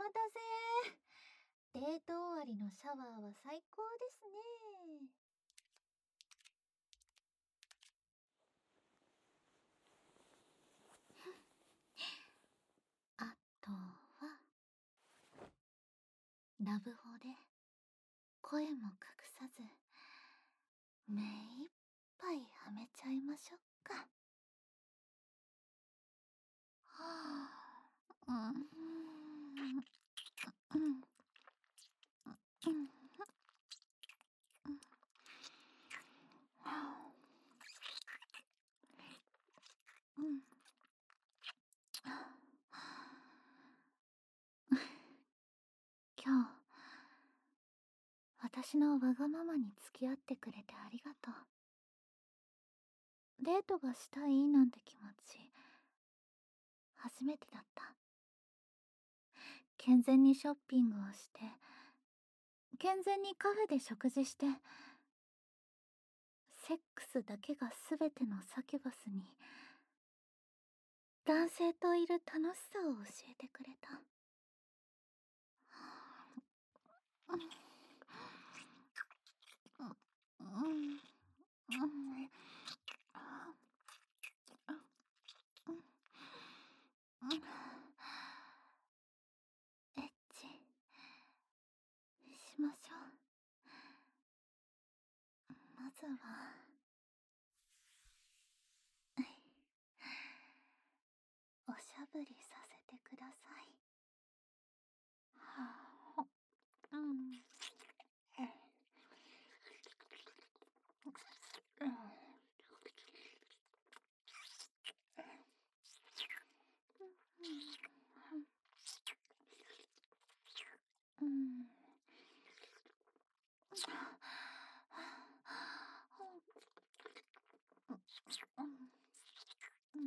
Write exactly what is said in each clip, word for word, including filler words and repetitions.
待たせ。デート終わりのシャワーは最高ですね。あとはラブホで声も隠さず目いっぱいはめちゃいましょうか。はあ、うん、うん、うん、うん、うん。今日私のわがままに付き合ってくれてありがとう。デートがしたいなんて気持ち初めてだった。健全にショッピングをして健全にカフェで食事してセックスだけが全てのサキュバスに男性といる楽しさを教えてくれた。うん、うん、うん、エッチしましょう。まずはおしゃぶりさせてください。はあ、うん、うん、うん、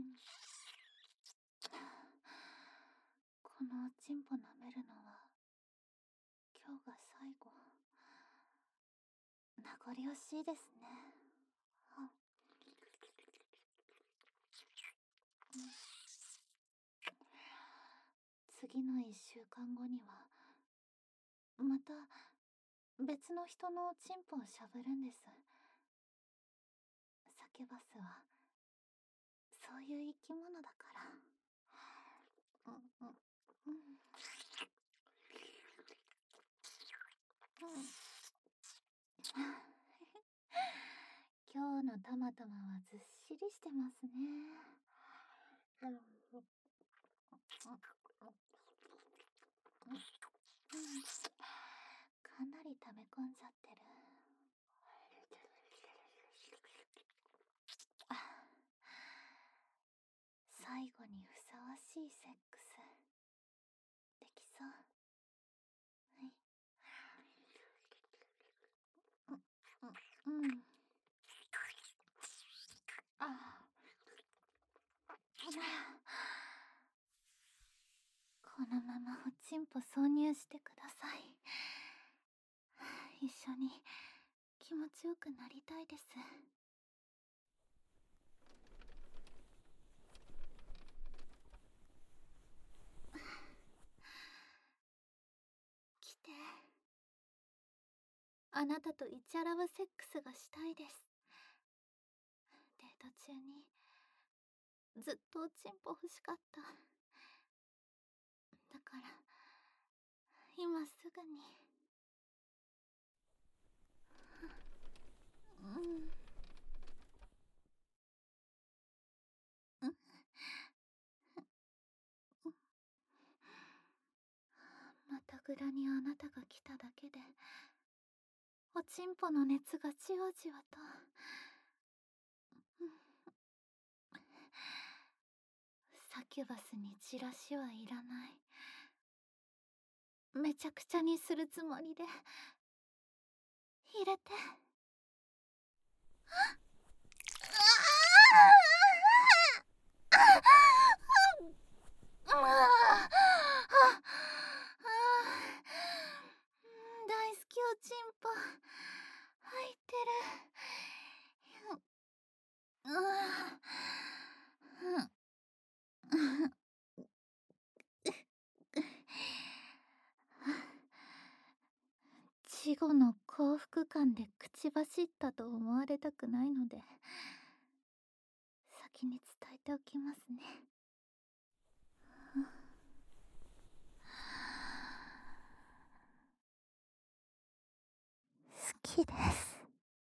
このおちんぽ舐めるのは今日が最後。名残惜しいですね。あ、うん、次のいっしゅうかんごにはまた別の人のおちんぽをしゃぶるんです。サキュバスはそういう生き物だから。うん、うん、うん、うん。今日のたまたまはずっしりしてますね。うん、かなり溜め込んじゃってる。最後にふさわしいセックスできそう。はい。うん、うん、あ、このままおちんぽ挿入してください。一緒に気持ちよくなりたいです。来て。あなたとイチャラブセックスがしたいです。デート中にずっとおちんぽ欲しかった。だから今すぐに。うん、うん、またぐらにあなたが来ただけでおちんぽの熱がじわじわと。うん、サキュバスにチラシはいらない。めちゃくちゃにするつもりで入れて。大好きおちんぽ入ってる。 死後の幸福感で口走ったと思われたくないので、先に伝えておきますね。好きです。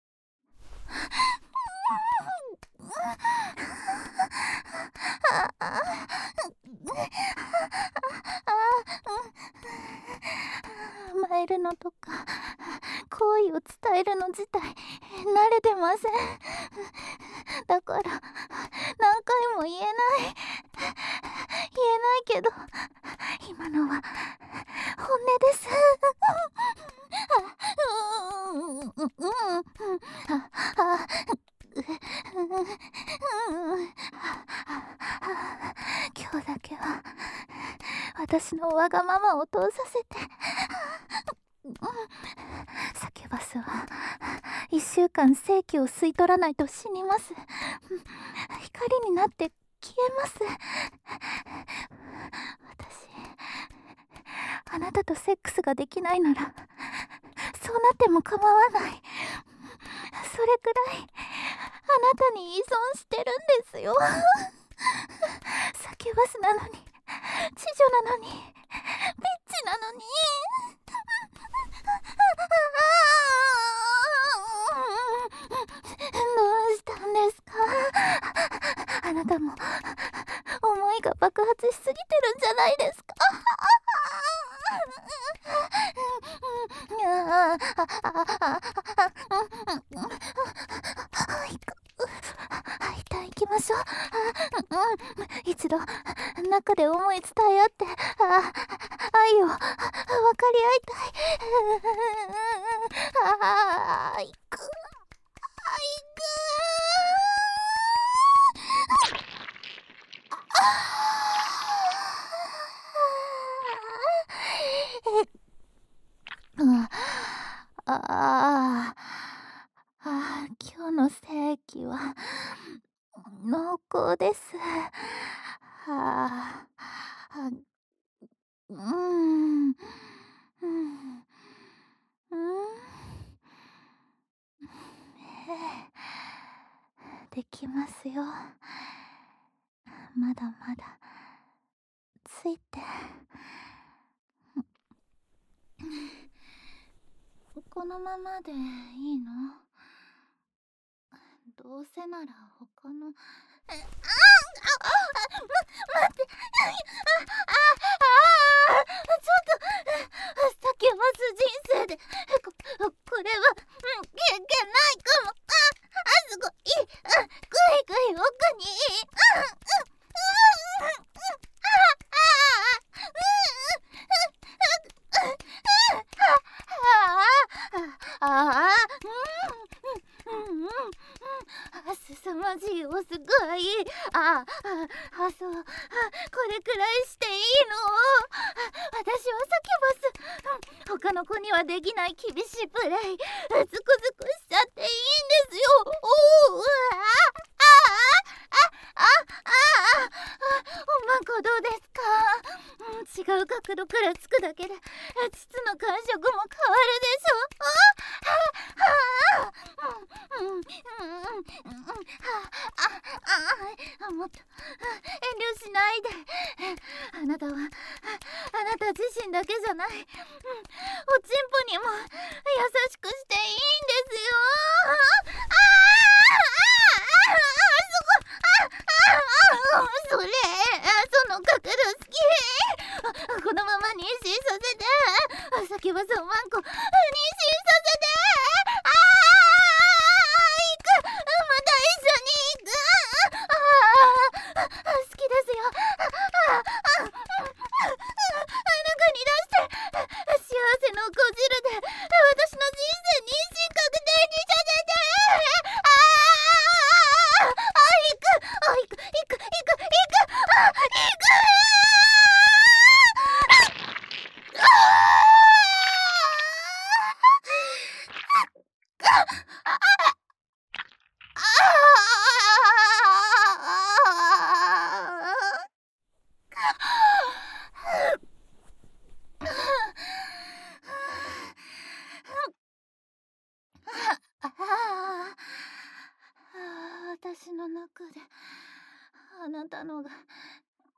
甘えるのとか好意を伝えるの自体慣れてません。だから何回も言えない言えないけど、今のは本音です。今日だけは私のわがままを通させて。サキュバスは一週間生気を吸い取らないと死にます。光になって消えます。私、あなたとセックスができないならそうなっても構わない。それくらいあなたに依存してるんですよ。サキュバスなのに、知女なのに、ビッチなのに。どうしたんですか？あなたも思いが爆発しすぎてるんじゃないですか？一旦行きましょう。一度中で思い伝え合って愛を分かり合いたい。ああ、行く行くあああ、今日の世紀は濃厚です。はあ、あ、うーん、うん、うん、できますよ。まだまだついて。このままでいいの？どうせなら他の。ああああ、ま、待って。ああああ、ちょっとサキュバス人生でここれは経験ないかも。ああ、すごい。ぐいぐい奥に。ああああ、うんうんうん、あ、凄まじいオス具合。ああ、あ、そう、これくらいしていいの？私はサキュバス、他の子にはできない厳しいプレイズクズクしちゃっていいんですよ。おお、うわああああああ、おまんこどうですか？違う角度からつくだけで膣の感触も変わるでしょ。あああ、うんうんうんうん、ああ、もっと遠慮しないで。あなたはあなた自身だけじゃない、おちんぽにも優しくしていいんですよ。ああああ、そこ、ああ、それ、その角度好き。このまま妊娠させて。サキュバスおまんこ妊娠させて。ああ、行く、また一緒に行く。ああ、好きですよ。ああ、中に出して幸せのこ汁で私の人生妊娠確定にさせて。ああ、行く、行く、行く、行く、行く、あ、行く。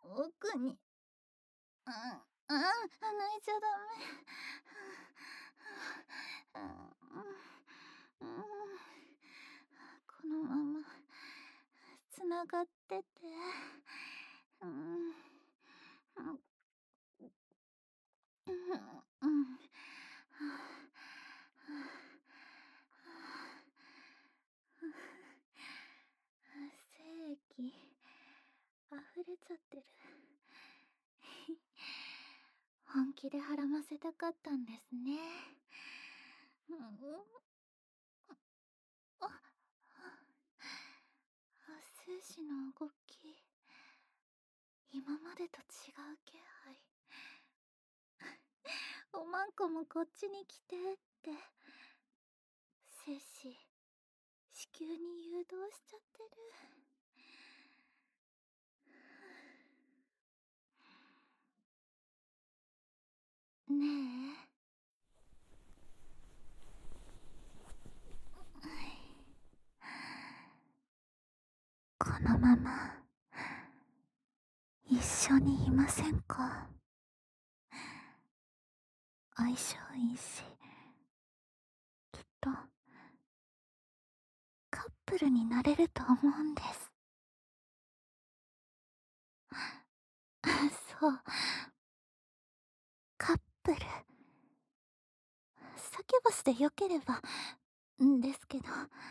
奥に。うん、うん、抜いちゃダメ。うん、うん、このままつながってて。うん、うん、うん、うん。精液溢れちゃってる。本気で孕ませたかったんですね。うん、あ、精子の動き、今までと違う気配。おまんこもこっちに来てって。精子、子宮に誘導しちゃってる。ねえ、このまま一緒にいませんか？相性いいし、きっとカップルになれると思うんです。そう、カップル。サキュバスでよければんですけど、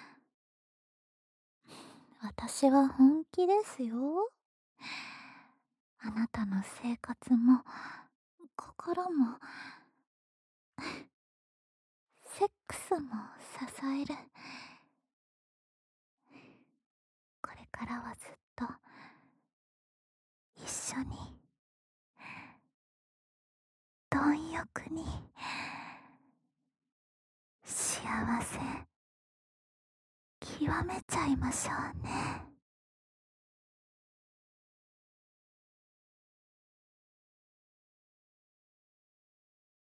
私は本気ですよ。あなたの生活も心もセックスも支える。これからはずっと一緒に貪欲に幸せ極めちゃいましょうね。